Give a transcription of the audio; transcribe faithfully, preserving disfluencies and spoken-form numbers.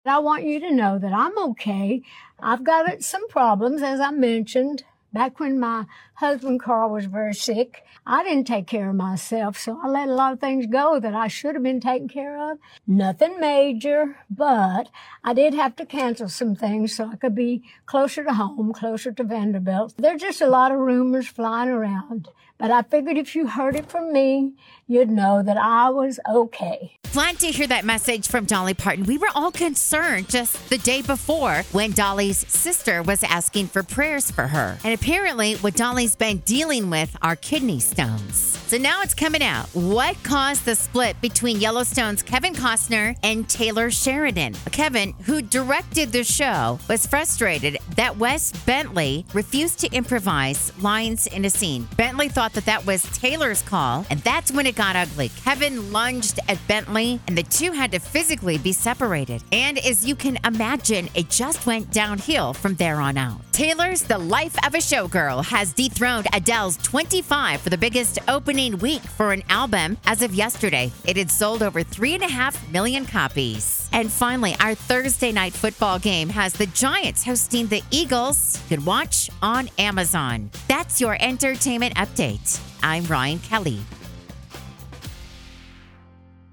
I want you to know that I'm okay. I've got some problems, as I mentioned. Back when my husband, Carl, was very sick, I didn't take care of myself, so I let a lot of things go that I should have been taken care of. Nothing major, but I did have to cancel some things so I could be closer to home, closer to Vanderbilt. There's just a lot of rumors flying around, but I figured if you heard it from me, you'd know that I was okay. Glad to hear that message from Dolly Parton. We were all concerned just the day before when Dolly's sister was asking for prayers for her. And apparently what Dolly's been dealing with are kidney stones. So now it's coming out. What caused the split between Yellowstone's Kevin Costner and Taylor Sheridan? Kevin, who directed the show, was frustrated that Wes Bentley refused to improvise lines in a scene. Bentley thought that that was Taylor's call, and that's when it got ugly. Kevin lunged at Bentley, and the two had to physically be separated. And as you can imagine, it just went downhill from there on out. Taylor's The Life of a Showgirl has dethroned Adele's twenty-five for the biggest opening week for an album as of yesterday. It had sold over three and a half million copies. And finally, our Thursday night football game has the Giants hosting the Eagles. You can watch on Amazon. That's your entertainment update. I'm Ryan Kelly.